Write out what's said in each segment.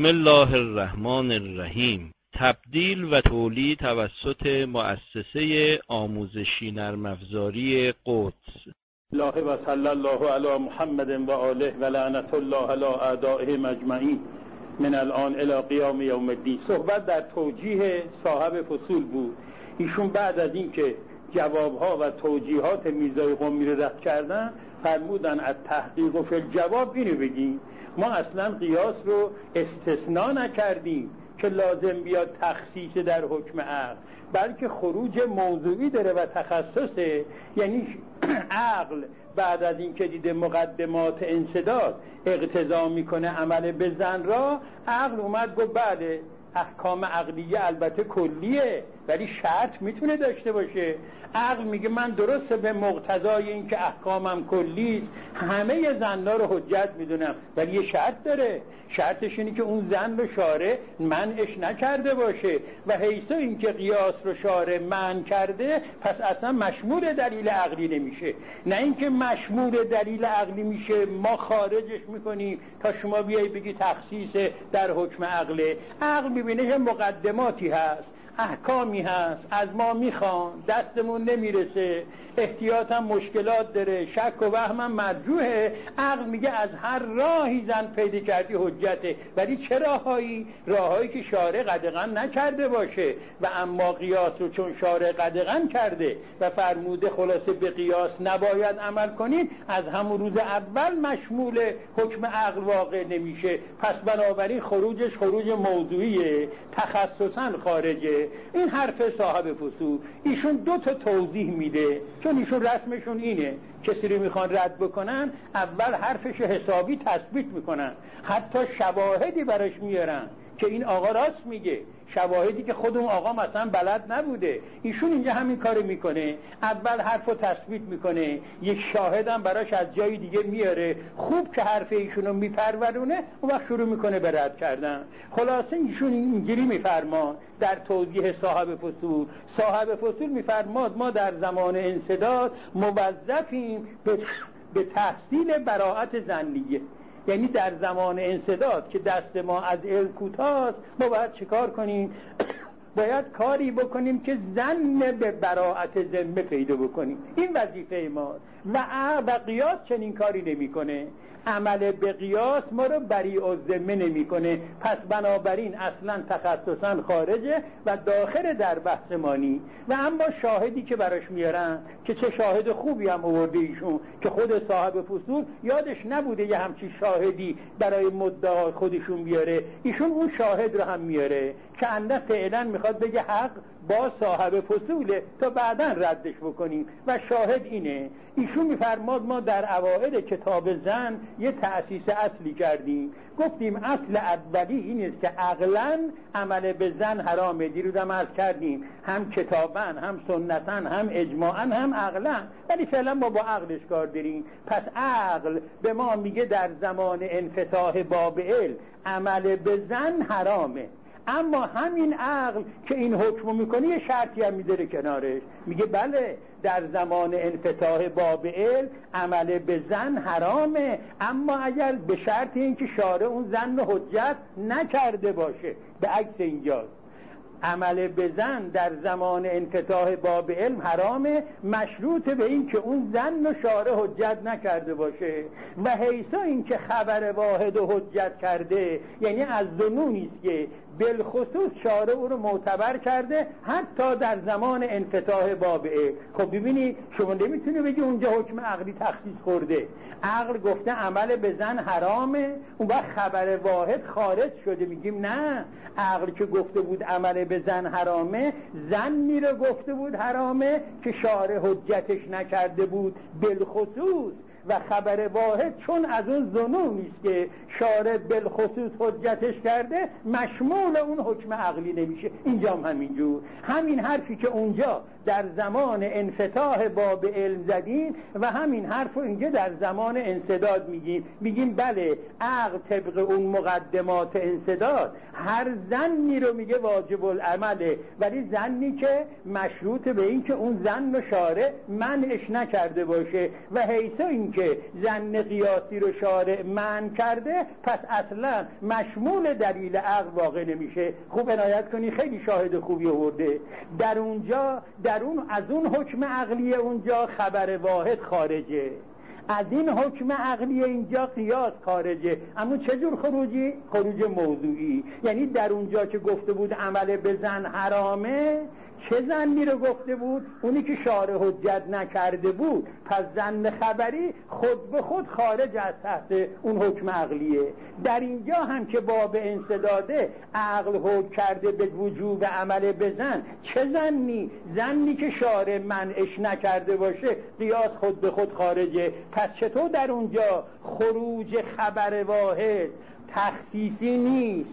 بسم الله الرحمن الرحیم. تبدیل و تولید توسط مؤسسه آموزشی نرم افزاری قدس. الله و صلی الله علی محمد و آله و لعنت الله علی اعدائهم اجمعین من الان الی قیام یوم الدین. صحبت در توجیه صاحب فصول بود. ایشون بعد از اینکه جوابها و توجیهات میرزای قمی رو رد کردن فرمودن از تحقیق و فی الجواب اینو بگیم ما اصلا قیاس رو استثناء نکردیم که لازم بیاد تخصیص در حکم عقل، بلکه خروج موضوعی داره و تخصصه. یعنی عقل بعد از این که دیده مقدمات انسداد اقتضا میکنه عمل به زن را، عقل اومد گفت بله احکام عقلیه البته کلیه ولی شرط میتونه داشته باشه. عقل میگه من درسته به مقتضای این که احکامم کلیست همه زن‌ها رو حجت میدونم، ولی یه شرط داره. شرطش اینه که اون زن رو شارع منعش نکرده باشه و حیث این که قیاس رو شارع منع کرده پس اصلا مشمول دلیل عقلی نمیشه. نه اینکه مشمول دلیل عقلی میشه ما خارجش میکنیم تا شما بیایی بگی تخصیص در حکم عقله. عقل میبینه که مقدماتی هست، احکامی هست، از ما میخوان، دستمون نمیرسه، احتیاط هم مشکلات داره، شک و وهم هم مرجوحه. عقل میگه از هر راهی زن پیدا کردی حجته، ولی چه راههایی؟ راههایی که شارع قدغن نکرده باشه. و اما قیاس رو چون شارع قدغن کرده و فرموده خلاصه به قیاس نباید عمل کنید، از همون روز اول مشمول حکم عقل واقع نمیشه. پس بنابراین خروجش خروج موضوعیه، تخصصا خارجه. این حرف صاحب فصول. ایشون دو تا توضیح میده چون ایشون رسمشون اینه کسی رو میخوان رد بکنن اول حرفش حسابی تثبیت میکنن، حتی شواهدی براش میارن که این آقا راست میگه، شواهدی که خود اون آقا مثلا بلد نبوده. ایشون اینجا همین کارو میکنه، اول حرفو تثبیت میکنه، یک شاهدم براش از جای دیگه میاره، خوب که حرف ایشونو میپرورونه اون وقت شروع میکنه به رد کردن. خلاصه ایشون اینجوری میفرمان در توضیح صاحب فصول. صاحب فصول میفرماد ما در زمان انسداد موظفیم به تحصیل براءت ظنیه. یعنی در زمان انسداد که دست ما از علم کوتاست ما باید چیکار کنیم؟ باید کاری بکنیم که ظن به براءت ذمه پیدا بکنیم. این وظیفه ما. و قیاس چنین کاری نمیکنه. عمل به قیاس ما رو بریء الذمه نمیکنه. پس بنابراین اصلا تخصصا خارجه و داخل در بحث مانی. و اما شاهدی که براش میارن که چه شاهد خوبی هم آورده ایشون که خود صاحب فصول یادش نبوده یه همچین شاهدی برای مدعای خودشون بیاره، ایشون اون شاهد رو هم میاره که انده فعلا میخواد بگه حق با صاحب فصوله تا بعدا ردش بکنیم. و شاهد اینه ایشون میفرماد ما در اوائل کتاب زن یه تأسیس اصلی کردیم، گفتیم اصل اولی این است که عقلاً عمل به زن حرامه. دیروزم عرض کردیم هم کتاباً هم سنتاً هم اجماعاً هم عقلاً، ولی فعلا ما با عقلش کار داریم. پس عقل به ما میگه در زمان انفتاح باب علم عمل به زن حرامه، اما همین عقل که این حکم میکنه یه شرطی هم میذاره کنارش، میگه بله در زمان انفتاح باب علم عمل به زن حرامه، اما اگر به شرط این که شارع اون زن رو حجت نکرده باشه. به عکس اینجاست، عمل به زن در زمان انفتاح باب علم حرامه مشروط به این که اون زن رو شارع حجت نکرده باشه. و حیث این که خبر واحد رو حجت کرده یعنی از ظنونی است که بالخصوص شارع او رو معتبر کرده حتی در زمان انفتاح باب علم. خب ببینید شما نمیتونی بگی اونجا حکم عقلی تخصیص خورده. عقل گفته عمل به زن حرامه، اون وقت خبر واحد خارج شده. میگیم نه، عقل که گفته بود عمل به زن حرامه زنی رو گفته بود حرامه که شارع حجتش نکرده بود بالخصوص، و خبر واحد چون از اون ظنون نیست که شارع بالخصوص حجتش کرده مشمول اون حکم عقلی نمیشه. اینجا هم همینجور، همین حرفی که اونجا در زمان انفتاح باب علم زدیم و همین حرف اینجا در زمان انسداد میگیم بله عقل طبق اون مقدمات انسداد هر زنی رو میگه واجب العمله، ولی زنی که مشروط به این که اون زن رو شارع منعش نکرده باشه. و حیث این این که ظن قیاسی رو شارع منع کرده پس اصلا مشمول دلیل عقل واقع نمیشه. خوب عنایت کنی، خیلی شاهد خوبی آورده. در اونجا از اون حکم عقلی اونجا خبر واحد خارجه، از این حکم عقلی اینجا قیاس خارجه. اما چجور خروجی؟ خروج موضوعی. یعنی در اونجا که گفته بود عمل به ظن حرامه، چه ظنی رو گفته بود؟ اونی که شارع حجت نکرده بود. پس ظن خبری خود به خود خارج از تحت اون حکم عقلیه. در اینجا هم که باب انسداده عقل حکم کرده به وجوب عمل به ظن، چه ظنی؟ ظنی که شارع منعش نکرده باشه، قیاس خود به خود خارجه. پس چطور در اونجا خروج خبر واحد تخصیصی نیست،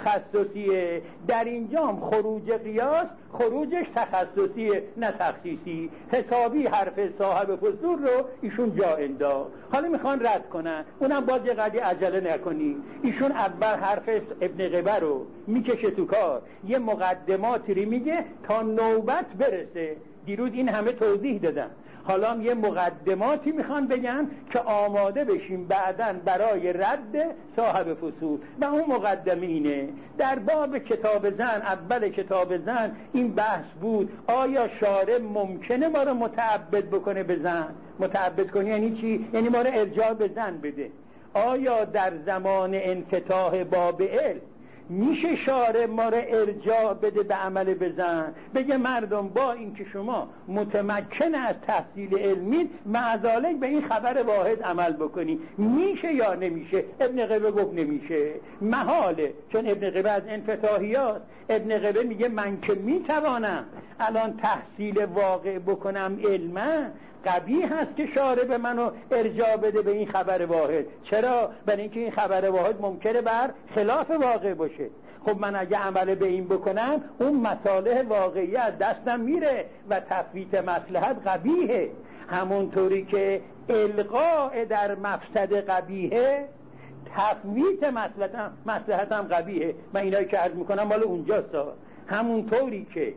تخصصیه؟ در اینجا هم خروج قیاس خروجش تخصصیه نه تخصیصی. حسابی حرف صاحب فصول رو ایشون جا انداخت. حالا میخوان رد کنن، اونم باز یه قدری عجله نکنی. ایشون اول حرف ابن قبه رو میکشه تو کار، یه مقدماتی رو میگه تا نوبت برسه. دیروز این همه توضیح دادم، حالا هم یه مقدماتی میخوان بگن که آماده بشیم بعداً برای رد صاحب فصول. و اون مقدمه اینه: در باب کتاب ظن، اول کتاب ظن این بحث بود آیا شارع ممکنه ما رو متعبد بکنه به ظن؟ متعبد کنی یعنی چی؟ یعنی ما رو ارجاع به ظن بده. آیا در زمان انفتاح باب علم میشه شارع ما رو ارجاع بده به عمل به ظن؟ بگه مردم با اینکه شما متمکن از تحصیل علمی، معذالک به این خبر واحد عمل بکنی، میشه یا نمیشه؟ ابن قبه گفت نمیشه، محاله. چون ابن قبه از انفتاحیات، ابن قبه میگه من که میتوانم الان تحصیل واقع بکنم علما، قبیح هست که شارع به منو ارجاع بده به این خبر واحد. چرا؟ برای اینکه این خبر واحد ممکنه بر خلاف واقع باشه. خب من اگه عمل به این بکنم، اون مصالح واقعی از دستم میره و تفویت مصلحت قبیحه. همونطوری که القاء در مفسد قبیحه، تفویت مصلحتم قبیحه. من اینایی که عرض میکنم مال اونجاست. همونطوری که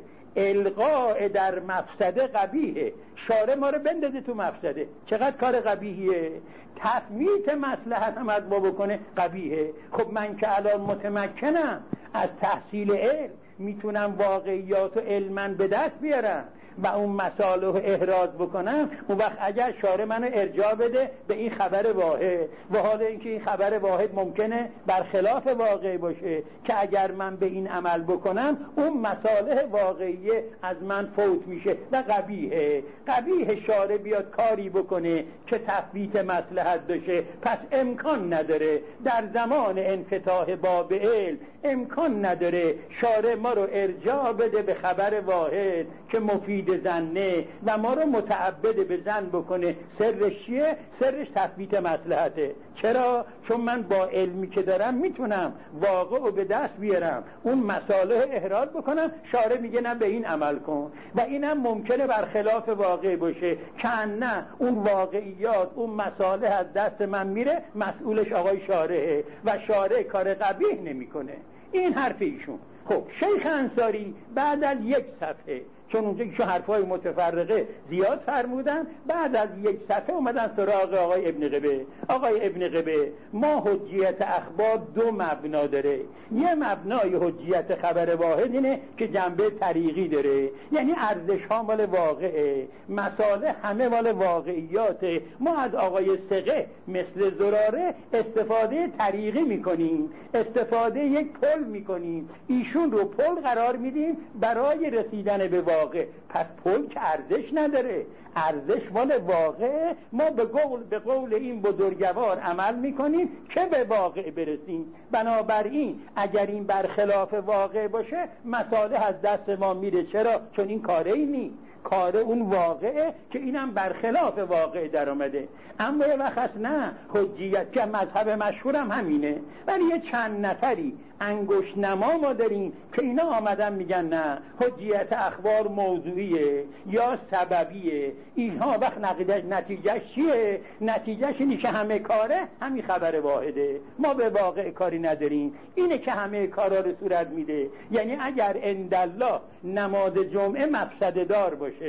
القاء در مفسده قبیحه، شارع ما رو بندازه تو مفسده، چقدر کار قبیحیه. تفویت مصلحت هم از ما بکنه قبیحه. خب من که الان متمکنم از تحصیل علم، میتونم واقعیات و علما به دست بیارم و اون مصالح احراز بکنم، اون وقت اگر شارع منو ارجاع بده به این خبر واحد، و حالا اینکه این خبر واحد ممکنه برخلاف واقع باشه که اگر من به این عمل بکنم اون مصالح واقعی از من فوت میشه و قبیحه. قبیح شارع بیاد کاری بکنه که تفویت مصلحت بشه. پس امکان نداره در زمان انفتاح باب علم، امکان نداره شارع ما رو ارجاع بده به خبر واحد که مفید ظنه و ما رو متعبد به ظن بکنه. سرش چیه؟ سرش تثبیت مصلحته. چرا؟ چون من با علمی که دارم میتونم واقع رو به دست بیارم، اون مصالح احراز بکنم، شارع میگه نه به این عمل کن، و اینم ممکنه برخلاف واقع باشه که نه اون واقعیات اون مصالح از دست من میره، مسئولش آقای شارعه و شارع کار قبیح نمیکنه. این حرف ایشون. خب شیخ انصاری بعد از یک صفحه، چون اونجا ایشون حرفای متفرقه زیاد فرمودن، بعد از یک صفحه اومدن سراغ آقای ابن قبه. آقای ابن قبه ما حجیت اخبار دو مبنا داره. یه مبنای حجیت خبر واحد اینه که جنبه طریقی داره، یعنی ارزش ها مال واقعه، مصالح همه مال واقعیاته. ما از آقای ثقه مثل زراره استفاده طریقی میکنیم، استفاده یک پل میکنیم، ایشون رو پل قرار میدیم برای رسیدن به واقع. پس پل که ارزش نداره، ارزش مال واقع. ما به قول این بزرگوار عمل میکنیم که به واقع برسیم. بنابراین اگر این برخلاف واقع باشه، مصالح از دست ما میره. چرا؟ چون این کاره ای نی، کار اون واقعه که اینم برخلاف واقع در آمده. اما یه وقت نه، حجیت که مذهب مشهورم همینه، ولی یه چند نفری انگشت نما ما داریم که اینا آمدن میگن نه، حجیت اخبار موضوعیه یا سببیه. اینها وقت نتیجهش چیه؟ نتیجهش اینه که همه کاره همین خبر واحده، ما به واقع کاری نداریم. اینه که همه کارا رو صورت میده. یعنی اگر اندالله نماز جمعه مفسده دار باشه،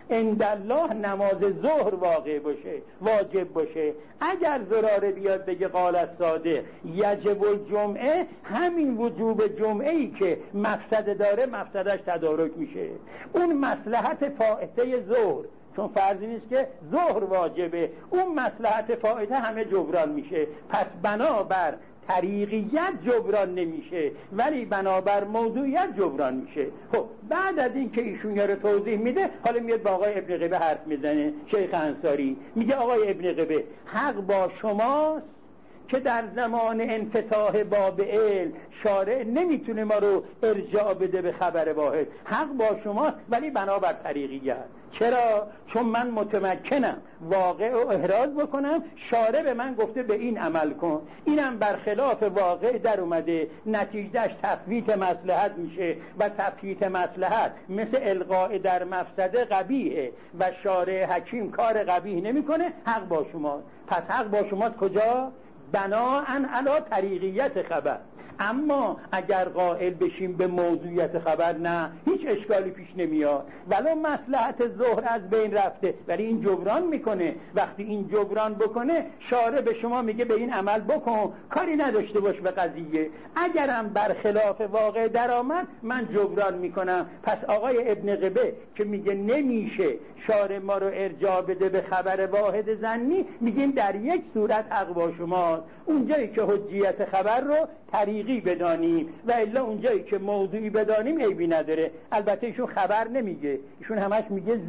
عندالله نماز ظهر واقع باشه، واجب باشه. اگر زراره بیاد بگه قال الصادق یجب الجمعه، همین وجوب جمعه ای که مفسده داره مفسدش تدارک میشه. اون مصلحت فائته ظهر، چون فرضی نیست که ظهر واجبه، اون مصلحت فائته همه جبران میشه. پس بنابر طریقیت جبران نمیشه، ولی بنابر موضوعیت جبران میشه. خب بعد از این که ایشون یاره توضیح میده، حالا میاد با آقای ابن قبه حرف میزنه. شیخ انصاری میگه آقای ابن قبه حق با شماست که در زمان انفتاح باب علم شارع نمیتونه ما رو ارجاع بده به خبر واحد. حق با شماست، ولی بنابر طریقیت. چرا؟ چون من متمکنم واقع رو احراز بکنم، شارع به من گفته به این عمل کن، اینم برخلاف واقع در اومده، نتیجهش تفویت مصلحت میشه و تفویت مصلحت مثل القاء در مفسده قبیحه و شارع حکیم کار قبیح نمیکنه. حق با شماست. پس حق با شماست کجا؟ بناءً علی طریقیت خبر. اما اگر قائل بشیم به موضوعیت خبر، نه، هیچ اشکالی پیش نمیاد، ولو مصلحت ظهر از بین رفته، ولی این جبران میکنه. وقتی این جبران بکنه، شارع به شما میگه به این عمل بکن، کاری نداشته باش به قضیه. اگرم برخلاف واقع در آمد، من جبران میکنم. پس آقای ابن قبه که میگه نمیشه شارع ما رو ارجاع بده به خبر واحد ظنی، میگیم در یک صورت حق با شماست، اونجایی که حجیت خبر رو طریقی بدانیم و الا اونجایی که موضوعی بدانیم عیبی نداره. البته ایشون خبر نمیگه، ایشون همش میگه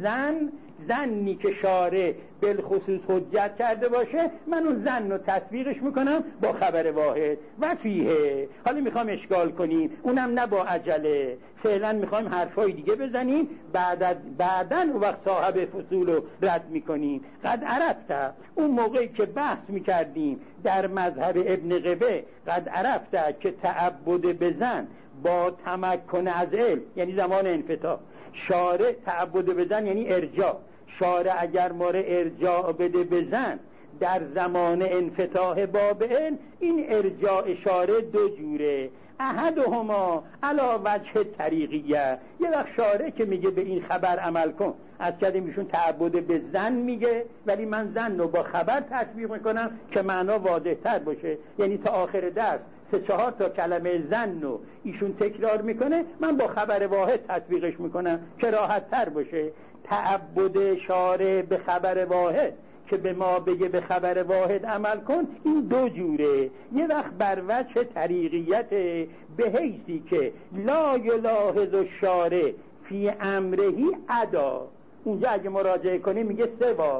زنی که شارع بالخصوص حجت کرده باشه، من اون زن رو تطبیقش میکنم با خبر واحد و فیه. حالا میخوام اشکال کنیم، اونم نه با عجله، فعلا میخوایم حرفای دیگه بزنیم، بعدن اون وقت صاحب فصول رو رد میکنیم. قد عرفت، اون موقعی که بحث میکردیم در مذهب ابن قبه، قد عرفت که تعبد بزن با تمکن از علم، یعنی زمان انفتاح، شارع تعبد بزن یعنی ارجاع، شارع اگر ما رو ارجاع بده بزن در زمان انفتاح باب علم، این ارجاع شارع دو جوره. احدهما علی وجه طریقیه، یه وقت شارع که میگه به این خبر عمل کن، از کردیم ایشون تعبد به زن میگه، ولی من زن رو با خبر تطبیق میکنم که معنا واضح تر باشه. یعنی تا آخر درس 3-4 تا کلمه زن رو ایشون تکرار میکنه، من با خبر واحد تطبیقش میکنم که راحت تر باشه. تعبد شارع به خبر واحد که به ما بگه به خبر واحد عمل کن، این دو جوره. یه وقت بر وجه طریقیت، به حیثی که لا یلاحظ الشارع فی امرهی ادا. اونجا اگه مراجعه کنیم میگه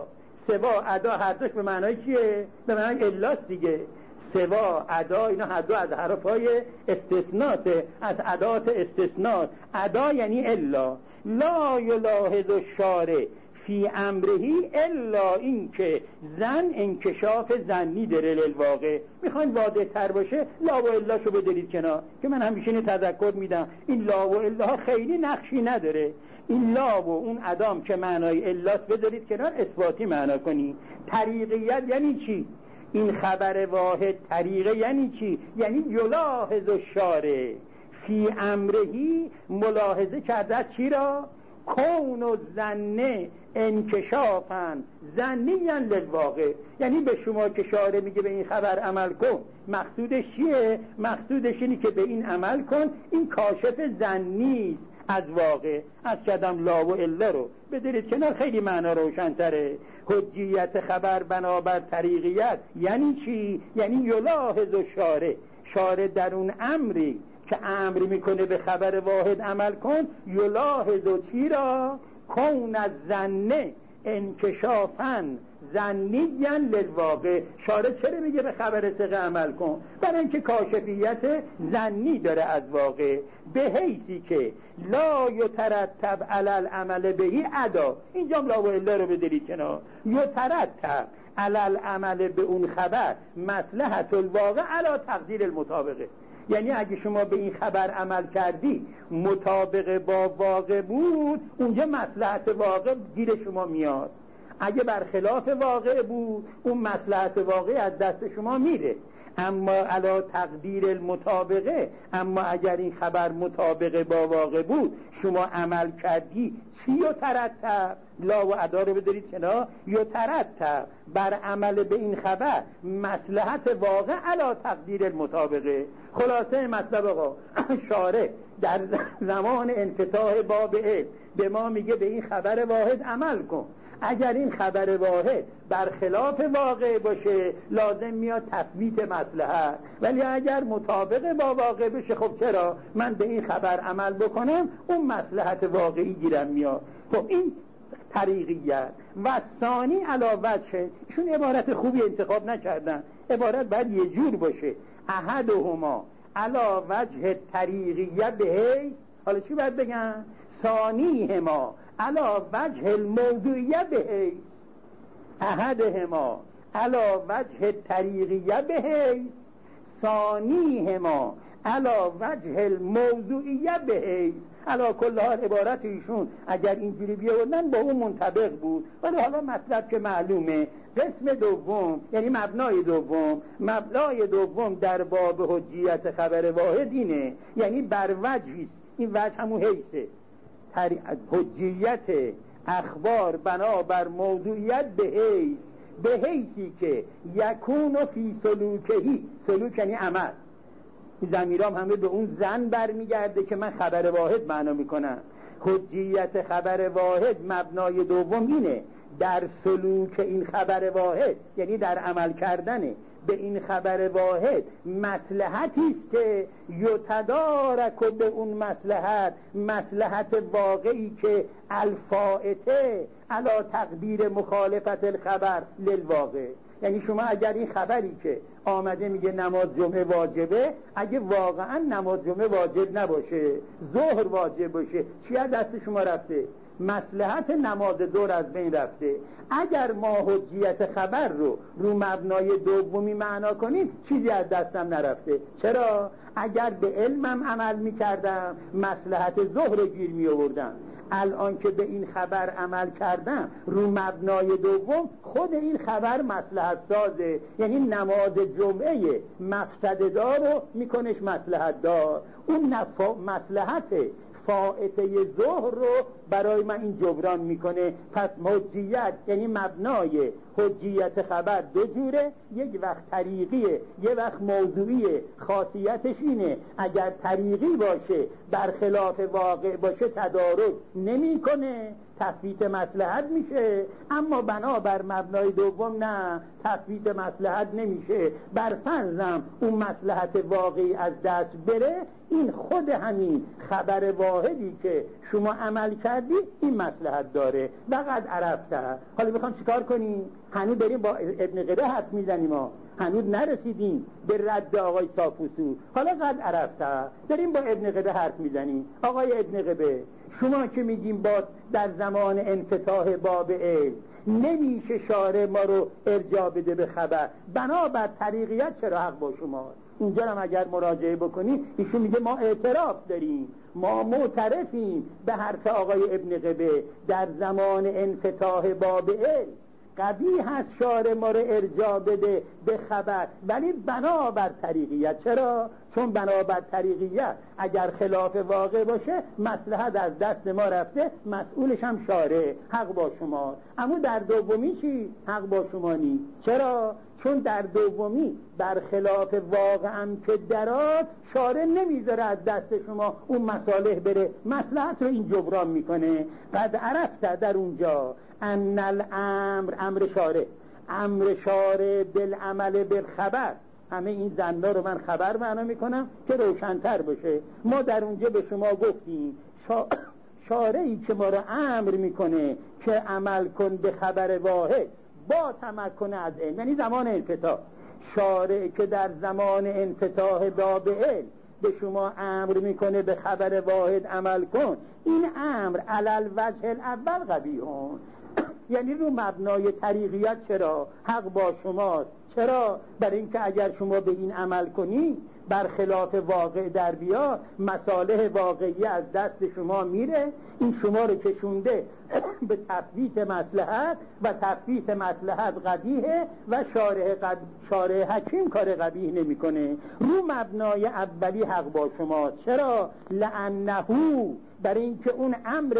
سوا ادا، هر دوش به معنای چیه؟ به معنای الاست دیگه. سوا ادا، اینا هر دو از حرفای استثناء، از ادات استثناء. ادا یعنی الا. لا یلاحظ الشارع فی امرهی الا این که زن انکشاف زنی داره للواقع. میخواین واضح تر باشه، لا و الا شو بدارید کنار، که من همیشه اینو تذکر میدم، این لا و الا خیلی نقشی نداره. این لا و اون ادام که معنای الاست بدارید کنار، اثباتی معنا کنی. طریقیت یعنی چی؟ این خبر واحد طریقه یعنی چی؟ یعنی یلاحظ الشارع فی امرهی، ملاحظه کرده چی را؟ کون و زنه انکشافن زنیان للواقع. یعنی به شما که شارع میگه به این خبر عمل کن، مقصودش چیه؟ مقصودش اینه که به این عمل کن، این کاشف زنیست از واقع. از کدم لا و الا رو بدارید کنار، خیلی معنا روشن‌تره. حجیت خبر بنابر طریقیت یعنی چی؟ یعنی یلاحظ الشارع، شارع در اون امری که امر میکنه به خبر واحد عمل کن، یلاحظ چی را؟ کون از زنه انکشافن زنیان للواقع. شارع چرا میگه به خبر ثقه عمل کن؟ برای اینکه کاشفیت زنی داره از واقع، به حیثی که لا یترتب علی العمل بهی ادا. اینجا لا و الا رو بدارید کنار. یترتب علی العمل به اون خبر مصلحت الواقع علی تقدیر المطابقه. یعنی اگه شما به این خبر عمل کردی مطابق با واقع بود، اونجا مصلحت واقع گیر شما میاد. اگه برخلاف واقع بود، اون مصلحت واقع از دست شما میره. اما علا تقدیر المطابقه، اما اگر این خبر مطابقه با واقع بود شما عمل کردی چی یترتب؟ لا و ادا رو بدارید کنار، یترتب بر عمل به این خبر مصلحت واقع علا تقدیر المطابقه. خلاصه مطلب آقا شارع در زمان انفتاح باب علم به ما میگه به این خبر واحد عمل کن. اگر این خبر واحد برخلاف واقع باشه لازم میاد تثبیت مصلحت، ولی اگر مطابق با واقع بشه خب چرا من به این خبر عمل بکنم اون مصلحت واقعی گیرم میاد. خب این طریقیت. و ثانی علاوه چه ایشون عبارت خوبی انتخاب نکردن، عبارت باید یه جور باشه، احدهما علا وجه طریقیه بهیس، حالا چی باید بگن؟ ثانیهما علا وجه الموضوعیه بهیس، احدهما علا وجه طریقیه بهیس، ثانیهما علا وجه الموضوعیه بهیس. علا کل حال عبارت ایشون اگر اینجوری بیاوردن با اون منطبق بود، ولی حالا مطلب که معلومه. قسم دوم یعنی مبنای دوم در باب حجیت خبر واحد اینه، یعنی بر وجهیست، این وجه همون حیثه، حجیت اخبار بنا بر موضوعیت به حیثی که یکون فی سلوکهی، سلوک یعنی عمل، ضمیرام همه به اون زن برمیگرده که من خبر واحد معنا میکنم. حجیت خبر واحد مبنای دوم اینه، در سلوک این خبر واحد یعنی در عمل کردن به این خبر واحد مصلحتی است که یتدارک به اون مصلحت واقعی که الفائته علا تقدیر مخالفت الخبر للواقع. یعنی شما اگر این خبری که آمده میگه نماز جمعه واجبه، اگه واقعا نماز جمعه واجب نباشه، ظهر واجب باشه، چی از دست شما رفته؟ مصلحت نماز ظهر از بین رفته. اگر ما حجیت خبر رو مبنای دومی معنا کنیم چیزی از دستم نرفته. چرا؟ اگر به علمم عمل میکردم مصلحت ظهر گیر میآوردم، الان که به این خبر عمل کردم رو مبنای دوم خود این خبر مصلحت سازه، یعنی نماز جمعه مفسده دار رو میکنش مصلحت دار، اون مصلحت فائته ظهر رو برای من این جبران میکنه. پس حجیت یعنی مبنای حجیت خبر دو جوره، یک وقت طریقیه یک وقت موضوعیه. خاصیتش اینه اگر طریقی باشه برخلاف واقع باشه تدارک نمیکنه، تثبیت مصلحت میشه، اما بنابر مبنای دوم نه، تثبیت مصلحت نمیشه. بر فرضم اون مصلحت واقعی از دست بره، این خود همین خبر واحدی که شما عمل کردی این مصلحت داره. وقد عرفته. حالا میخوام چیکار کنیم؟ هنوز داریم با ابن قبه حرف میزنیم، هنوز نرسیدیم به رد آقای سافوسو. حالا قد عرفته داریم با ابن قبه حرف میزنیم. آقای ابن قبه، شما که میگیم با در زمان انفتاح باب علم نمیشه شارع ما رو ارجاع بده به خبر، بنابر طریقیت چرا حق با شما؟ اینجا هم اگر مراجعه بکنی ایشون میگه ما اعتراف داریم، ما معترفیم به حرف آقای ابن قبه در زمان انفتاح باب علم قبیح هست شارع ما رو ارجاع بده به خبر، ولی بنابر طریقیت. چرا؟ چون بنابر طریقیت اگر خلاف واقع باشه مصلحت از دست ما رفته، مسئولش هم شارع، حق با شما. اما در دومی چی؟ حق با شما نی. چرا؟ چون در دومی برخلاف واقع هم که درات شارع نمیذاره از دست شما اون مصالح بره، مصلحت رو این جبران میکنه. قد عرفته در اونجا ان الامر، امر شارع بالعمل بالخبر. همه این زنده رو من خبر معنا میکنم که روشن‌تر باشه. ما در اونجا به شما گفتیم شارعی که ما رو امر میکنه که عمل کن به خبر واحد با تمکن از علم، یعنی زمان انفتاح. شارع که در زمان انفتاح باب علم به شما امر میکنه به خبر واحد عمل کن، این امر علل وجه الاول قبیحون، یعنی رو مبنای طریقیت چرا؟ حق با شماست. چرا؟ برای اینکه اگر شما به این عمل کنی برخلاف واقع در بیا، مصالح واقعی از دست شما میره، این شما رو کشونده به تثبیت مصلحت و تثبیت مصلحت قبیحه و شارع حکیم کار قبیح نمیکنه. رو مبنای اولی حق با شماست. چرا؟ لأنه، برای اینکه اون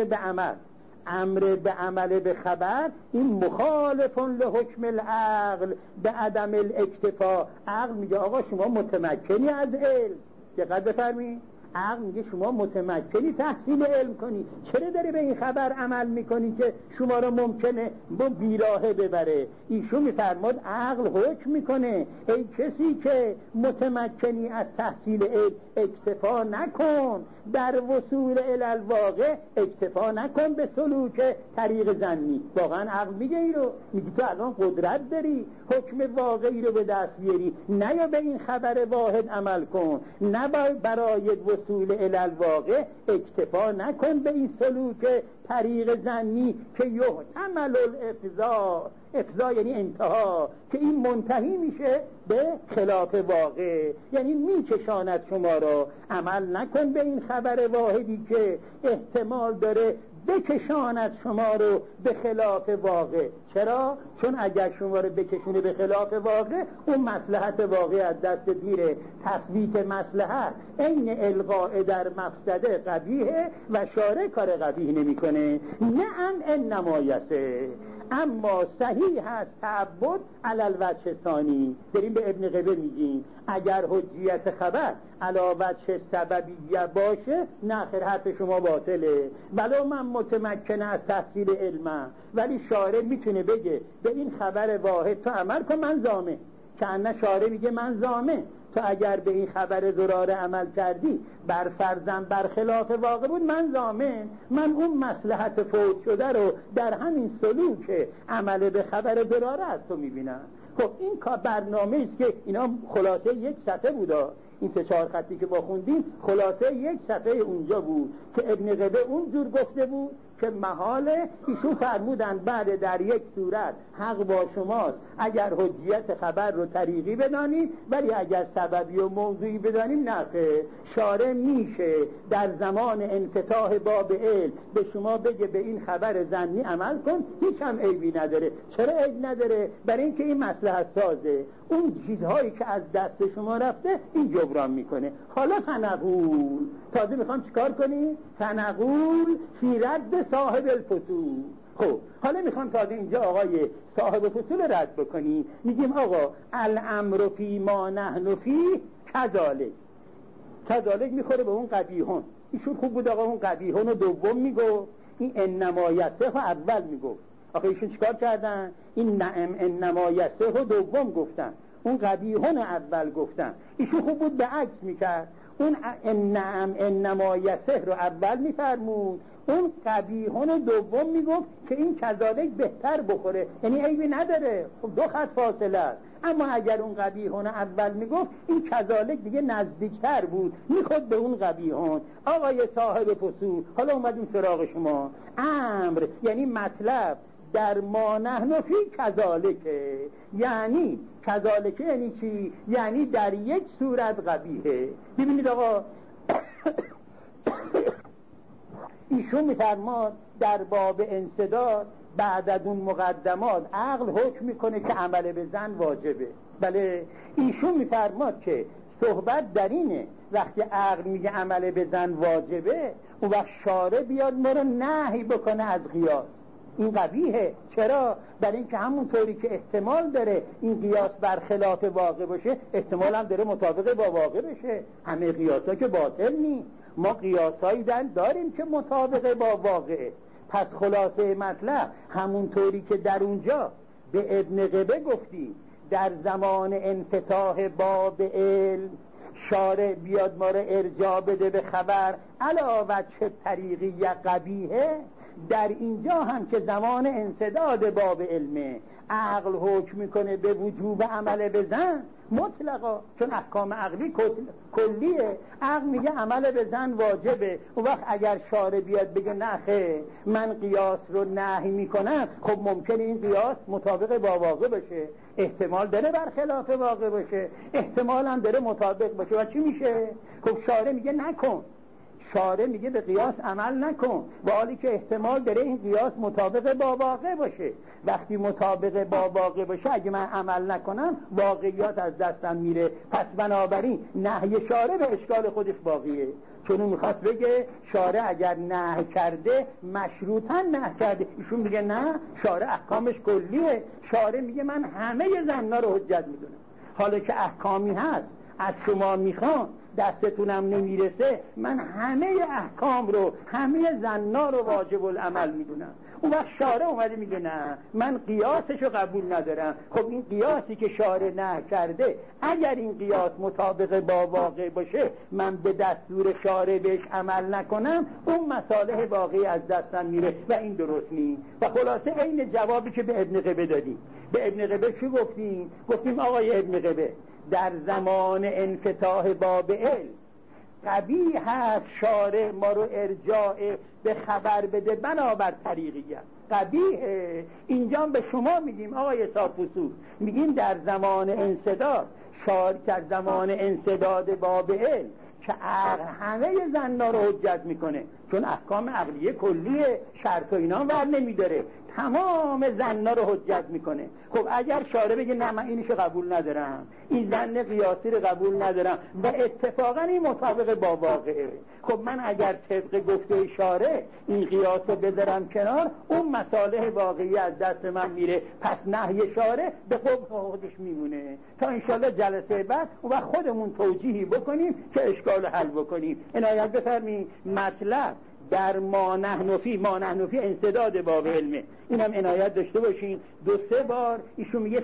امر به عمل به خبر این مخالف لحکم العقل به عدم الاکتفا. عقل میگه آقا شما متمکنی از علم، دقت بفرمایید، عقل میگه شما متمکنی تحصیل علم کنی، چرا داری به این خبر عمل میکنی که شما رو ممکنه با بیراهه ببره؟ ایشون میفرماد عقل حکم میکنه ای کسی که متمکنی از تحصیل علم اکتفا نکن، در وصول الالواقع اکتفا نکن به سلوک طریق ظنی. واقعا عقل میگه ای رو، میگه تو الان قدرت داری حکم واقعی رو به دست بیاری، نه یا به این خبر واحد عمل کن، نه برای وصول الالواقع اکتفا نکن به این سلوک طریق ظنی که یحتمل الافضا یعنی انتها، که این منتهی میشه به خلاف واقع، یعنی میکشاند شما را. عمل نکن به این خبر واحدی که احتمال داره بکشاند شما رو به خلاف واقع. چرا؟ چون اگر شما رو بکشونه به خلاف واقع، اون مصلحت واقع از دست میره. تثبیت مصلحت عین القاء در مفسده قبیحه و شارع کار قبیح نمیکنه. نعم انما یسه، اما صحیح هست تعبد علی الوجه ثانی. داریم به ابن قبه میگیم اگر حجیت خبر علی وجه سببیه باشه، نه خیر حرف شما باطله، ولو من متمکن از تحصیل علمم، ولی شارع میتونه بگه به این خبر واحد تو عمل کن، من ضامن. که شارع میگه من ضامن تو اگر به این خبر ضرار عمل کردی بر فرضاً برخلاف واقع بود، من ضامن، من اون مصلحت فوت شده رو در همین سلوک عمل به خبر ضرار از تو میبینم. خب این کار برنامه است که اینا خلاصه یک صفحه بودا، این 3-4 خطی که با خوندیم خلاصه یک صفحه اونجا بود که ابن قبه اونجور گفته بود که محاله. ایشون فرمودن بعد در یک صورت حق با شماست اگر حجیت خبر رو طریقی بدانید، ولی اگر سببی و موضوعی بدانیم نخه. شارع میشه در زمان انفتاح باب علم به شما بگه به این خبر ظنی عمل کن، هیچ هم عیبی نداره. چرا عیب نداره؟ برای اینکه این مصلحت سازه، اون چیزهایی که از دست شما رفته این جبران میکنه. حالا فنقول، تازه میخوام چیکار کنی؟ فنقول فی رد صاحب الفصول. خب حالا میخوام تازه اینجا آقای صاحب فصول رد بکنی. میگیم آقا الامر فی ما نحن فی کذالک میخوره به اون قبیحون. ایشون خوب بود آقا اون قبیحون رو دوم میگو، این انما یسه اول میگو. آخه ایشون چیکار کردن؟ این نعم انما یسه دوم گفتن، اون قبیحون اول گفتن. ایشون خوب بود به عکس میکرد، اون نعم انما یسه رو اول میفرمود، اون قبیحون دوم میگفت که این کذالک بهتر بخوره، یعنی عیبی نداره. خب 2 خط فاصله است. اما اگر اون قبیحون اول میگفت این کذالک دیگه نزدیکتر بود، میخواد به اون قبیحون. آقای صاحب فصول حالا اومدیم سراغ شما. امر یعنی مطلب در ما نحن فی کذالکه، یعنی کذالکه یعنی چی؟ یعنی در یک صورت قبیحه. ببینید آقا ایشون میفرماد در باب انسداد بعد از اون مقدمات عقل حکم میکنه که عمل به زن واجبه. بله ایشون میفرماد که صحبت در اینه وقتی عقل میگه عمل به زن واجبه، اون وقت شارع بیاد ما رو نهی بکنه از قیاس. این قبیحه. چرا؟ برای اینکه همونطوری که احتمال داره این قیاس برخلاف واقع باشه، احتمال هم داره مطابق با واقع بشه. همه قیاسا که باطل نی، ما قیاسایی داریم که مطابق با واقعه. پس خلاصه مطلب همونطوری که در اونجا به ابن قبه گفتیم در زمان انفتاح باب علم شارع بیاد ما رو ارجاع بده به خبر علاوه چه طریقی قبیحه، در اینجا هم که زمان انسداد باب علمه عقل حکم میکنه به وجوب عمل به زن مطلقا، چون احکام عقلی کلیه. عقل میگه عمل به زن واجبه، اون وقت اگر شارع بیاد بگه نخه من قیاس رو نهی میکنم، خب ممکنه این قیاس مطابق با واقع باشه. احتمال داره برخلاف واقع باشه، احتمال هم داره مطابق باشه. و چی میشه؟ خب شارع میگه نکن، شارع میگه به قیاس عمل نکن، و حالی که احتمال داره این قیاس مطابق با واقع باشه. وقتی مطابق با واقع باشه اگه من عمل نکنم واقعیات از دستم میره. پس بنابراین نهی شارع به اشکال خودش باقیه، چون اون میخواست بگه شارع اگر نهی کرده مشروطاً نهی کرده. ایشون میگه نه، شارع احکامش کلیه. شارع میگه من همه زنا رو حجت میدونم، حالا که احکامی هست از شما میخوام دستتونم نمیرسه، من همه احکام رو، همه زنا رو واجب العمل میدونم. اون وقت شارع اومده میگه نه، من قیاسش رو قبول ندارم. خب این قیاسی که شارع نه کرده، اگر این قیاس مطابق با واقع باشه، من به دستور شارع بهش عمل نکنم، اون مصالح واقعی از دستم میره و این درست نیست. و خلاصه این جوابی که به ابن قبه دادیم. به ابن قبه چی گفتیم؟ گفتیم آقای ابن قبه در زمان انفتاح باب علم قبیح هست شارع ما رو ارجاع به خبر بده بنابر طریقیت، قبیحه. اینجا به شما میگیم آقای صافوسو، میگیم در زمان انسداد، شارع در زمان انسداد باب علم که عقل همه زنا رو حجت میکنه، چون احکام عقلیه کلیه، شرط و اینا ور نمیداره، تمام زنا رو حجت میکنه. خب اگر شارع بگه نه من اینشو قبول ندارم، این زن قیاسی رو قبول ندارم و اتفاقا این مطابق با واقعه، خب من اگر طبق گفته شارع این قیاس رو بذارم کنار، اون مصالح واقعی از دست من میره. پس نهی شارع به خودش میمونه تا انشالله جلسه بعد و خودمون توجیهی بکنیم که اشکال حل بکنیم. عنایت بفرمایید. مطلب در ما نحن فی انسداد باب علمه، اینم عنایت داشته باشین. 2-3 بار ایشون میگه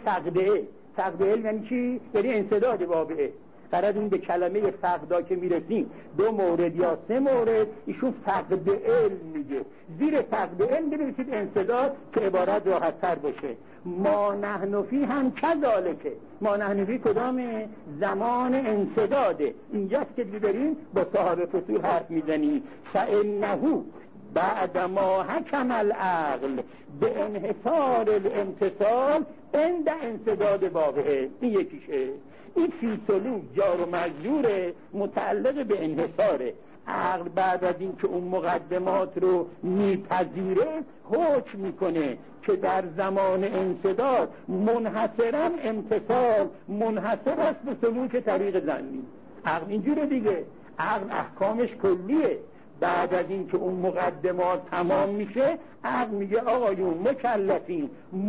فقد علم یعنی چی؟ یعنی انسداد باب علم. قرار این به کلمه فقدا که میرسیم 2 مورد یا 3 مورد ایشون فقد علم میگه، زیر فقد علم بنویسید انسداد که عبارت راحت تر باشه. ما نحن فی هم کذالکه. ما نحن فی کدامه؟ زمان انسداده. اینجاست که دیگه داریم با صاحب فصول حرف میزنیم. فانه بعد ما حکم العقل به انحصار الامتصال عند انسداد بابه. این یکیشه. این فی سلوک جار و مجرور متعلق به انحصاره. عقل بعد از این که اون مقدمات رو میپذیره حکم میکنه که در زمان انسداد منحصرا امتصال منحصر است به سلوک طریق زنی. عقل اینجوره دیگه، عقل احکامش کلیه. بعد از این که اون مقدمات تمام میشه عقل میگه آقایون مکلفین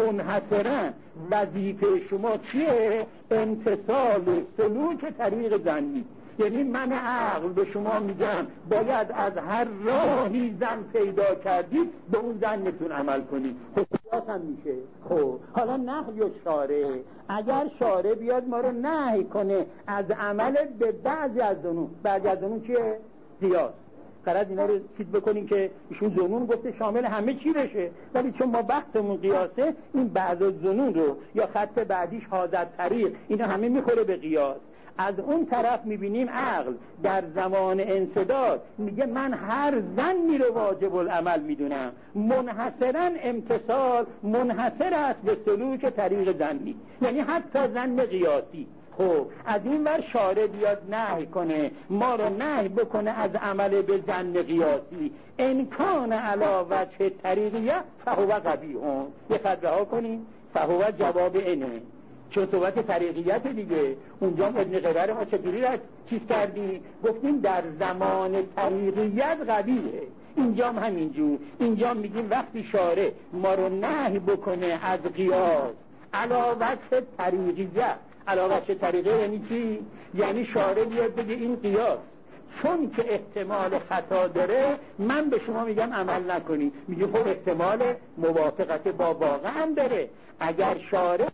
منحصرا وظیفه شما چیه؟ امتصال سلوک طریق زنی. یعنی من عقل به شما میگم باید از هر راهی زن پیدا کردید به اون زنتون عمل کنید. خب هم میشه. خب حالا نهی و شارع، اگر شارع بیاد ما رو نهی کنه از عمل به بعضی از زنون چیه؟ قیاس. قرار اینا رو چیز بکنیم که ایشون زنون گفته شامل همه چی بشه، ولی چون ما بحثمون قیاسه این بعض از زنون رو یا خط بعدیش حاضر طریق اینا همه میخوره به قیاس. از اون طرف میبینیم عقل در زمان انسداد میگه من هر زنی رو واجب العمل میدونم، منحصرا امتصال منحصر است به سلوک طریق زنی، یعنی حتی زن قیاسی. خب از این ور شارع بیاد نهی کنه ما رو نهی بکنه از عمل به زن قیاسی، امکان علا وجه طریقیه فهو قبیحون. یه خط رها کنیم. فهو جواب اینه، چون صحبت طریقیت دیگه. اونجا ابن قبه ما چطوری را چیز کردیم؟ گفتیم در زمان طریقیت قبیحه، اینجا هم همینجور. اینجا میگیم وقتی شارع ما رو نهی بکنه از قیاس علا وجه طریقیت. علاوه چه طریقه یعنی چی؟ یعنی شارع بیاد بگه این قیاس چون که احتمال خطا داره من به شما میگم عمل نکنی. میگه خب احتمال موافقت با واقع هم داره. اگر شارع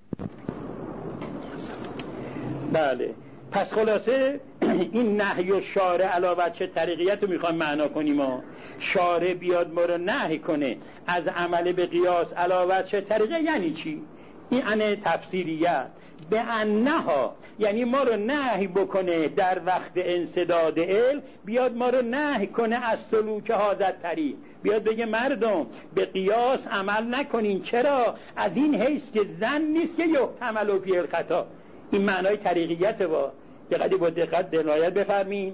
بله، پس خلاصه این نهی و شارع علاوه چه طریقیت رو میخوام معنا کنیم. ما شارع بیاد ما رو نهی کنه از عمل به قیاس علاوه چه طریقه یعنی چی؟ این انه تفسیریت به انها، یعنی ما رو نهی بکنه در وقت انسداد علم، بیاد ما رو نهی کنه از سلوک حاضر طریق. بیاد بگه مردم به قیاس عمل نکنین. چرا؟ از این حیث که زن نیست که یحتمل فیه الخطا. این معنای طریقیت. با دقت عنایت بفرمین.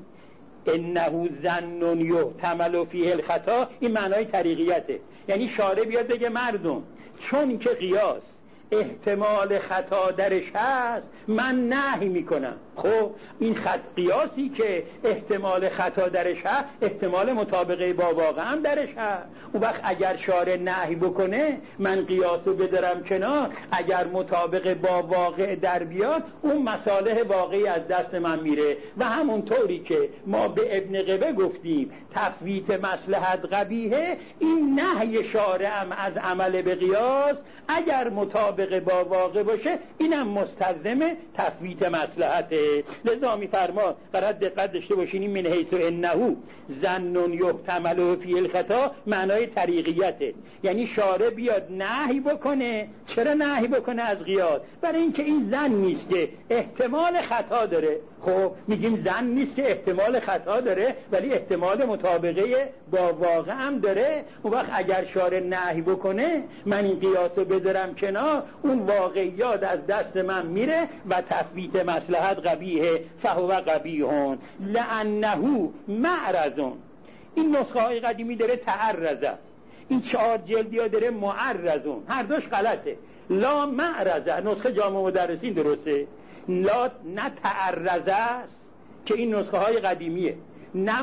انه ظن یحتمل فیه الخطا، این معنای طریقیته. یعنی شارع بیاد بگه مردم چون که قیاس احتمال خطا درش هست من نهی میکنم. خب این قیاسی که احتمال خطا درش هست احتمال مطابقه با واقع هم درش هست. اون وقت اگر شارع نهی بکنه من قیاسو بدرم کنار، اگر مطابقه با واقع در بیاد اون مصالح واقعی از دست من میره. و همونطوری که ما به ابن قبه گفتیم تفویت مصلحت قبیحه، این نهی شارع هم از عمل به قیاس اگر مطابق با واقع باشه اینم مستلزم تفویت مصلحته. لذا میفرما قرار دقت داشته باشین من حیث انه ظن یحتمل فیه الخطا معنای طریقیته. یعنی شارع بیاد نهی بکنه. چرا نهی بکنه از قیاس؟ برای اینکه این ظن نیست که احتمال خطا داره. خب میگیم ظن نیست که احتمال خطا داره ولی احتمال مطابقه با واقع هم داره. اون وقت اگر شارع نهی بکنه من این قیاسو بذارم کنار، اون واقعیات از دست من میره و تفویت مصلحت قبیحه. فهو قبیحون لانه معرضون. این نسخه های قدیمی داره تعرضه، این 4 جلدی ها داره معرضون. هر دوش غلطه. لا معرضه نسخه جامع مدرسین درسته، لا نه تعرضه است که این نسخه های قدیمیه، نه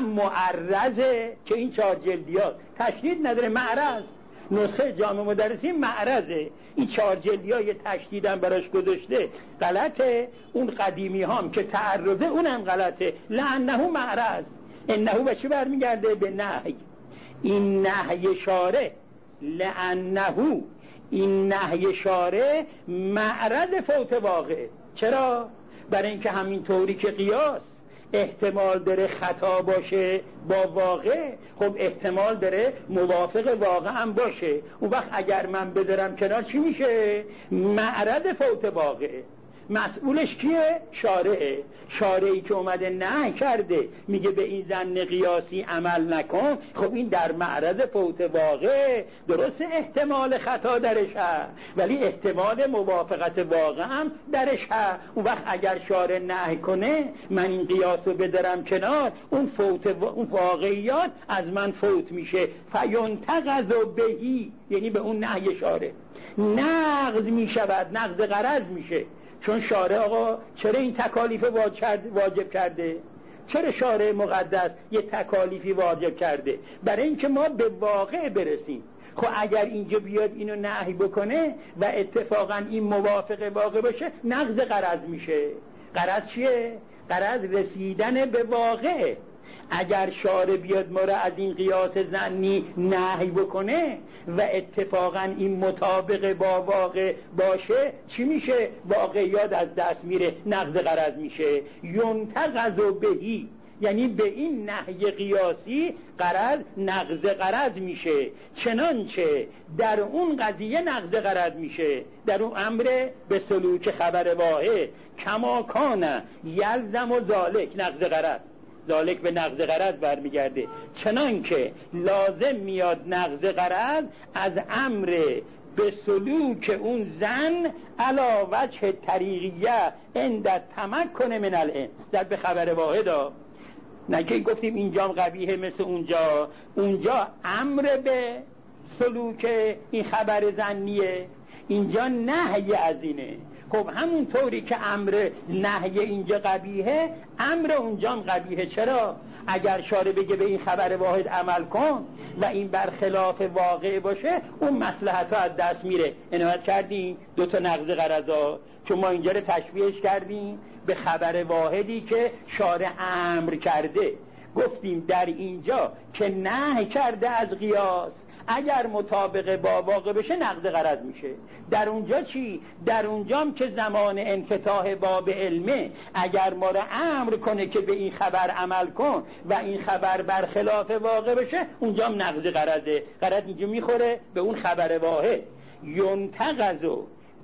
معرضه که این 4 جلدی ها تشدید نداره. معرض نسخه جامع مدرسین معرضه. این 4 جلدی ها یه تشدیدم براش گذاشته غلطه. اون قدیمی هم که تعرضه اونم غلطه. لانه معرض. انه به چی برمیگرده؟ به نهی. این نهی شارع لانه، این نهی شارع معرض فوت واقع. چرا؟ برای اینکه همین طوری که قیاس احتمال داره خطا باشه با واقع، خب احتمال داره موافق واقع هم باشه. اون وقت اگر من بدارم کنار چی میشه؟ معرض فوت واقع. مسئولش کیه؟ شارعه. شارعی که اومده نهی کرده میگه به این ظن قیاسی عمل نکن، خب این در معرض فوت واقع. درست احتمال خطا درش هست ولی احتمال موافقت واقع هم درش هست. اون وقت اگر شارع نهی کنه من این قیاسو بدارم کنار، اون اون واقعیات از من فوت میشه. فینتقض بهی، یعنی به اون نهی شارع نقض میشود، نقض غرض میشه. چون شارع آقا چرا این تکالیف واجب کرده؟ چرا شارع مقدس یه تکالیفی واجب کرده؟ برای اینکه ما به واقع برسیم. خب اگر اینجا بیاد اینو نهی بکنه و اتفاقا این موافق واقع باشه نقض غرض میشه. غرض چیه؟ غرض رسیدن به واقع. اگر شارع بیاد ما را از این قیاس ظنی نهی بکنه و اتفاقا این مطابق با واقع باشه چی میشه؟ واقعیات از دست میره، نقض غرض میشه. ینتقض بهی، یعنی به این نهی قیاسی غرض نقض غرض میشه. چنانچه در اون قضیه نقض غرض میشه، در اون امر به سلوک خبر واحد کما کان یلزم و ذالک نقض غرض. ذالک به نقض غرض برمیگرده. چنان که لازم میاد نقض غرض از امر به سلوک اون زن علا وجه طریقیه عند تمکن من العلم. در به خبر واحد نه که گفتیم اینجا قبیحه مثل اونجا امر به سلوک این خبر زنیه، اینجا نهی از اینه. خب همون طوری که امر نهی اینجا قبیحه، امر اونجا هم قبیحه. چرا؟ اگر شارع بگه به این خبر واحد عمل کن و این برخلاف واقع باشه اون مصلحت ها از دست میره. عنایت کردیم 2 نقض غرضا، چون ما اینجا رو تشبیهش کردیم به خبر واحدی که شارع امر کرده. گفتیم در اینجا که نهی کرده از قیاس اگر مطابق با واقع بشه نقض غرض میشه. در اونجا چی؟ در اونجام که زمان انفتاح باب علمه، اگر ما را امر کنه که به این خبر عمل کن و این خبر برخلاف واقع بشه اونجام نقض غرضه. غرض اینجا میخوره به اون خبر واحد. ینتقض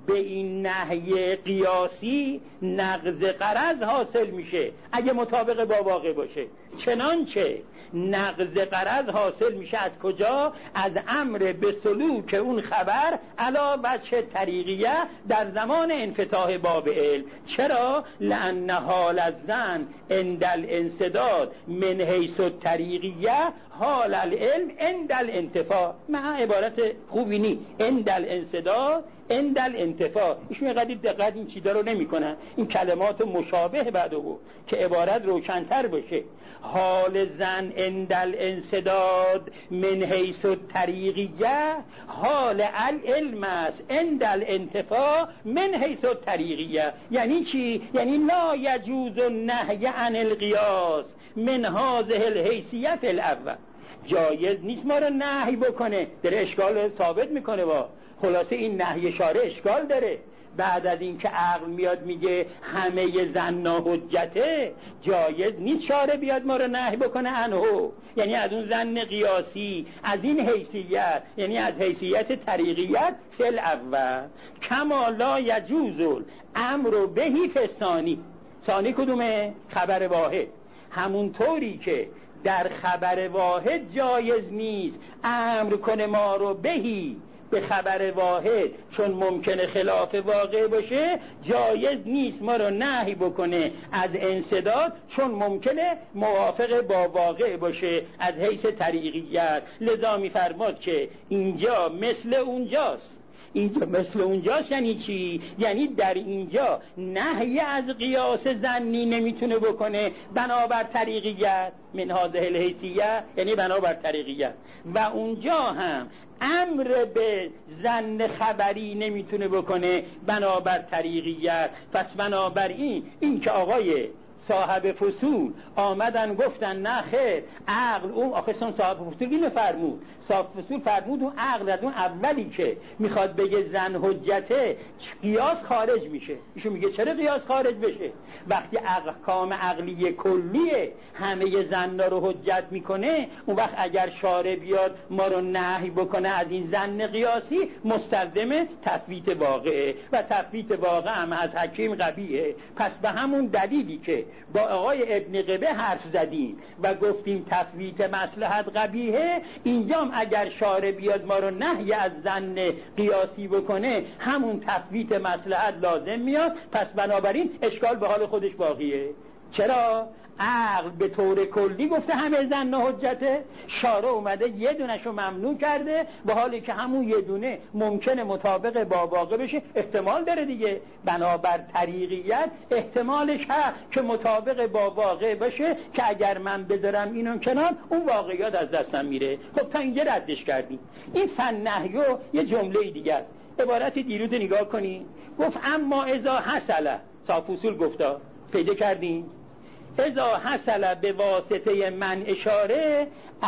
به این نهی قیاسی نقض غرض حاصل میشه اگه مطابق با واقع باشه. چنانچه نقض غرض حاصل میشه از کجا؟ از امر به سلوک اون خبر علا وجه طریقیه در زمان انفتاح باب علم. چرا؟ لأن حال الظن عند الانسداد من حیث الطریقیه حال العلم عند الانتفاع. مع عبارت خوبی نی، عند الانسداد عند الانتفاع. ایشون قدید دقت این چیزا رو نمیکنن، این کلمات مشابه بعدو که عبارت روشن‌تر بشه. حال زن عند الانسداد من حیث الطریقیه حال العلم است عند الانتفاع من حیث الطریقیه. یعنی چی؟ یعنی لا یجوز النهی عن القیاس من هذه الحیثیت الاول. جایز نیست ما رو نهی بکنه، داره اشکال ثابت میکنه. با خلاصه این نهی شارع اشکال داره. بعد از این که عقل میاد میگه همه ظن حجته، جایز نیست شارع بیاد ما رو نهی بکنه عنه، یعنی از اون ظن قیاسی، از این حیثیت، یعنی از حیثیت طریقیت فل اول. کما لا یجوز الامر بهی فی الثانی. ثانی کدومه؟ خبر واحد. همون طوری که در خبر واحد جایز نیست امر کنه ما رو بهی به خبر واحد، چون ممکنه خلاف واقع باشه، جایز نیست ما رو نهی بکنه از انسداد، چون ممکنه موافق با واقع باشه از حیث طریقیت. لذا می‌فرماد که اینجا مثل اونجاست. اینجا مثل اونجاست یعنی چی؟ یعنی در اینجا نهی از قیاس ظنی نمیتونه بکنه بنابر طریقیت من هذه الحیثیه، یعنی بنابر طریقیت، و اونجا هم امر به ظن خبری نمیتونه بکنه بنابر طریقیت. پس بنابراین این که آقای صاحب فصول آمدن گفتن نه خیر عقل، اون آخه صاحب فصول اینو فرمود، صاحب فصول فرمود اون عقل از اون اولی که میخواد بگه ظن حجته قیاس خارج میشه. ایشون میگه چرا قیاس خارج بشه؟ وقتی احکام عقلی کلیه همه ظنا رو حجت میکنه، اون وقت اگر شارع بیاد ما رو نهی بکنه از این ظن قیاسی، مستلزم تثبیت واقعه و تثبیت واقع هم از حکیم قبیحه. پس به همون دلیلی که با آقای ابن قبه حرف زدیم و گفتیم تثبیت مصلحت قبیحه، اینجام اگر شارع بیاد ما رو نهی از ظن قیاسی بکنه همون تثبیت مصلحت لازم میاد. پس بنابراین اشکال به حال خودش باقیه. چرا؟ عقل به طور کلی گفته همه ظن حجته، شارع اومده یه دونشو ممنوع کرده، به حالی که همون یه دونه ممکنه مطابق با واقع بشه، احتمال داره دیگه. بنابر طریقیت احتمالش هست که مطابق با واقع باشه که اگر من بذارم اینو کنار اون واقعیات از دستم میره. خب تا اینجا ردش کردیم. این فن نهیو یه جمله دیگه است. عبارت دیروز نگاه کنی، گفت اما اذا حصل، صاحب اصول گفتا، پیدا کردیم، اذا حصل به واسطه من اشاره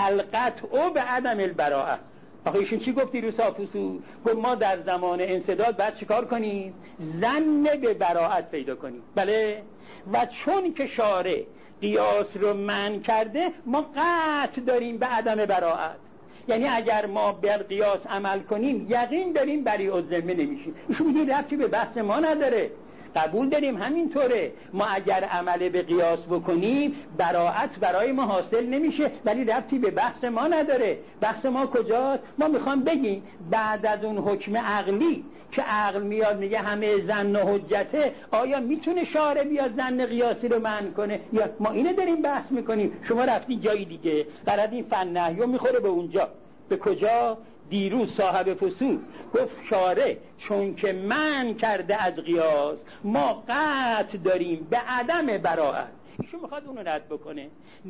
القطع به عدم البراءه. آخه ایشون چی گفت دیروز صاحب اصول؟ گفت ما در زمان انسداد باید چیکار کنیم؟ ظن به براءت پیدا کنیم. بله، و چون که شارع قیاس رو منع کرده ما قطع داریم به عدم براءت، یعنی اگر ما بر قیاس عمل کنیم یقین داریم بری الذمه نمیشیم. ایشون میگه ربطی به بحث ما نداره، قبول داریم همینطوره. ما اگر عمل به قیاس بکنیم براءت برای ما حاصل نمیشه، ولی ربطی به بحث ما نداره. بحث ما کجاست؟ ما میخوام بگیم بعد از اون حکم عقلی که عقل میاد میگه همه ظن حجته، آیا میتونه شارع بیاد ظن قیاسی رو منع کنه؟ یا ما اینو داریم بحث میکنیم، شما رفتی جایی دیگه. برای این فن نهیو میخوره به اونجا. به کجا؟ دیروز صاحب فصول گفت شارع چون که من کرده از قیاس ما قطع داریم به عدم براءت. ایشون میخواد اونو رد بکنه.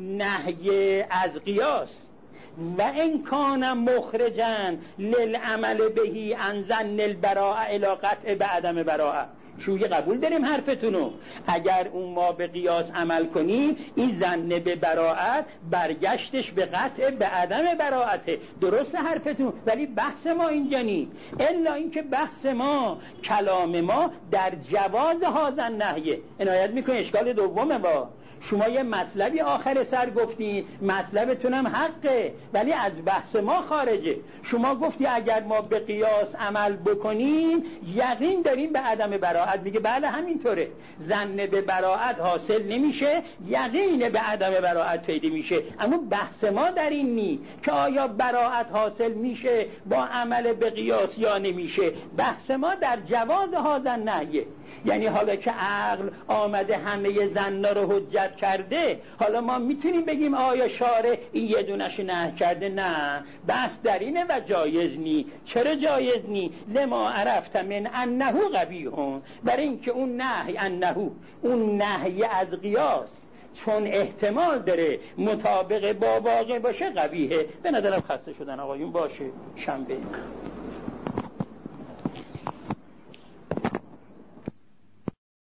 نهی از قیاس و ان کان مخرجا للعمل بهی عن ظن البراءه الی قطع به عدم براءه. شویه قبول داریم حرفتونو. اگر اون ما به قیاس عمل کنیم این ظن به براءت برگشتش به قطع به عدم براءته. درست حرفتون، ولی بحث ما اینجا نی، الا اینکه بحث ما کلام ما در جواز هذا النهی. عنایت میکنه اشکال دومه. با شما یه مطلبی آخر سر گفتین، مطلبتونم حقه ولی از بحث ما خارجه. شما گفتی اگر ما به قیاس عمل بکنیم یقین داریم به عدم براءت. میگه بله همینطوره، ظن به براءت حاصل نمیشه، یقین به عدم براءت پیدا میشه. اما بحث ما در این نی که آیا براءت حاصل میشه با عمل به قیاس یا نمیشه. بحث ما در جواز هذا نهیه، یعنی حالا که عقل آمده همه ظنا رو حجت کرده، حالا ما میتونیم بگیم آیا شارع این یه دونش نهی کرده؟ نه، بحث در اینه و جایز نی. چرا جایز نی؟ لما عرفت من انه قبیح، برای اینکه اون نهی انه، اون نهی از قیاس چون احتمال داره مطابق با واقع باشه قبیحه. به نظرم خسته شدن آقایون باشه، شنبه.